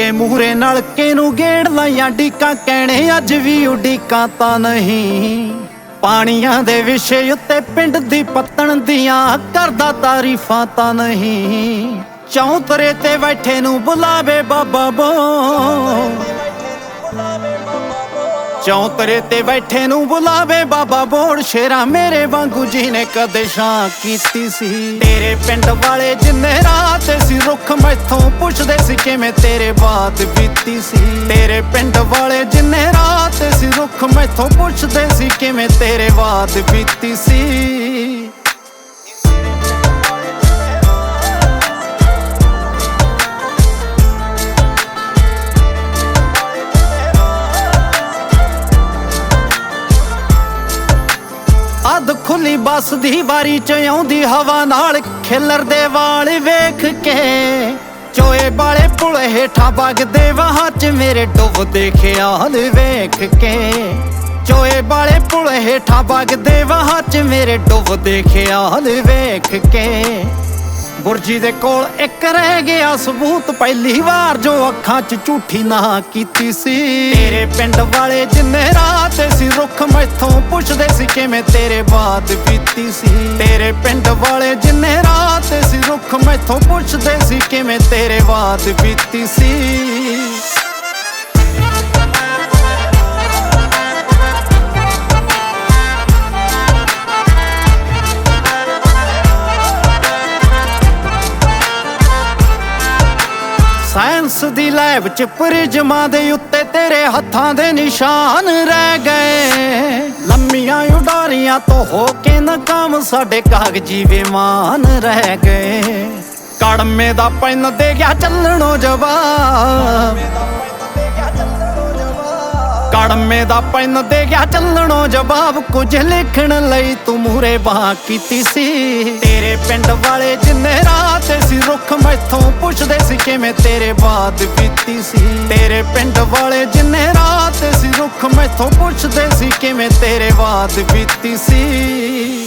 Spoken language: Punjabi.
ਤੇਰੇ ਮੂਹਰੇ ਨਲਕੇ ਨੂੰ ਗੇੜ ਲਾਈਆਂ ਡੀਕਾਂ, ਕਹਿਣੇ ਅੱਜ ਵੀ ਉਡੀਕਾਂ ਤਾਂ ਨਹੀਂ। ਪਾਣੀਆਂ ਦੇ ਵਿਸ਼ੇ ਉੱਤੇ ਪਿੰਡ ਦੀ ਪੱਤਣ ਦੀਆਂ ਕਰਦਾ ਤਾਰੀਫਾਂ ਤਾਂ ਨਹੀਂ। ਚੌਂਤਰੇ ਤੇ ਬੈਠੇ ਨੂੰ ਬੁਲਾਵੇ ਬਾਬਾ ਬੋ, ਚੌਂਤਰੇ ਤੇ ਬੈਠੇ ਨੂੰ ਬੁਲਾਵੇ ਬਾਬਾ ਬੋੜ। ਸ਼ੇਰਾ ਮੇਰੇ ਵਾਂਗੂ ਜੀ ਨੇ ਕਦੇ ਛਾਂ ਕੀਤੀ ਸੀ। ਤੇਰੇ ਪਿੰਡ ਵਾਲੇ ਜਿੰਨੇ ਰਾਤ ਸੀ ਰੁੱਖ ਮੈਥੋਂ ਪੁੱਛਦੇ ਸੀ ਕਿਵੇਂ ਤੇਰੇ ਬਾਤ ਬੀਤੀ ਸੀ। ਤੇਰੇ ਪਿੰਡ ਵਾਲੇ ਜਿੰਨੇ ਰਾਤ ਸੀ ਰੁੱਖ ਮੈਥੋਂ ਪੁੱਛਦੇ ਸੀ ਕਿਵੇਂ ਤੇਰੇ ਬਾਤ ਬੀਤੀ ਸੀ। ਅੱਧ ਖੁੱਲੀ ਬੱਸ ਦੀ ਵਾਰੀ ਚ ਆਉਂਦੀ ਹਵਾ ਨਾਲ ਖਿਲਰਦੇ ਵਾਲ ਵੇਖ ਕੇ। ਚੋਏ ਵਾਲੇ ਪੁਲ ਹੇਠਾਂ ਵਗਦੇ ਵਾਹਾਂ ਚ ਮੇਰੇ ਡੁੱਬਦੇ ਖਿਆਲ ਵੇਖ ਕੇ। ਚੋਏ ਵਾਲੇ ਪੁਲ ਹੇਠਾਂ ਵਗਦੇ ਵਾਹਾਂ ਚ ਮੇਰੇ ਡੁੱਬਦੇ ਖਿਆਲ ਵੇਖ ਕੇ। ਬੁਰਜੀ ਦੇ ਕੋਲ ਇੱਕ ਰਹਿ ਗਿਆ ਸਬੂਤ, ਪਹਿਲੀ ਵਾਰ ਜੋ ਅੱਖਾਂ 'ਚ ਝੂਠੀ ਨਾ ਕੀਤੀ ਸੀ। ਤੇਰੇ ਪਿੰਡ ਵਾਲੇ ਜਿੰਨੇ ਰਾਤ ਸੀ ਰੁੱਖ ਮੈਥੋਂ ਪੁੱਛਦੇ ਸੀ ਕਿਵੇਂ ਤੇਰੇ ਬਾਤ ਬੀਤੀ ਸੀ। ਤੇਰੇ ਪਿੰਡ ਵਾਲੇ ਜਿੰਨੇ ਰਾਤ ਸੀ ਰੁੱਖ ਮੈਥੋਂ ਪੁੱਛਦੇ ਸੀ ਕਿਵੇਂ ਤੇਰੇ ਬਾਤ ਬੀਤੀ ਸੀ। ਸਾਇੰਸ ਦੀ ਲੈਬ ਚ ਪ੍ਰਿਜ਼ਮਾਂ ਦੇ ਉੱਤੇ ਤੇਰੇ ਹੱਥਾਂ ਦੇ ਨਿਸ਼ਾਨ ਰਹਿ ਗਏ। ਲੰਮੀਆਂ ਉਡਾਰੀਆਂ ਤੋਂ ਹੋ ਕੇ ਨਾਕਾਮ ਸਾਡੇ ਕਾਗਜ਼ੀ ਵਿਮਾਨ ਰਹਿ ਗਏ। ਕੜਮੇ ਦਾ ਪੈਨ ਦੇ ਗਿਆ ਚੱਲਣੋਂ ਜਵਾਬ, ਕੜਮੇ ਦਾ ਪੈਨ ਦੇ ਗਿਆ ਚੱਲਣੋਂ ਜਵਾਬ। ਕੁਝ ਲਿਖਣ ਲਈ ਤੂੰ ਮੂਹਰੇ ਬਾਹ ਕੀਤੀ ਸੀ। ਤੇਰੇ ਪਿੰਡ ਵਾਲੇ ਜਿੰਨੇ ਰਾਤ ਸੀ ਰੁੱਖ ਮੈਥੋਂ ਪੁੱਛਦੇ ਸੀ ਕਿਵੇਂ ਤੇਰੇ ਬਾਤ ਬੀਤੀ ਸੀ। ਤੇਰੇ ਪਿੰਡ ਵਾਲੇ ਜਿੰਨੇ ਰਾਤ ਸੀ ਰੁੱਖ ਮੈਥੋਂ ਪੁੱਛਦੇ ਸੀ ਕਿਵੇਂ ਤੇਰੇ ਬਾਤ ਬੀਤੀ ਸੀ।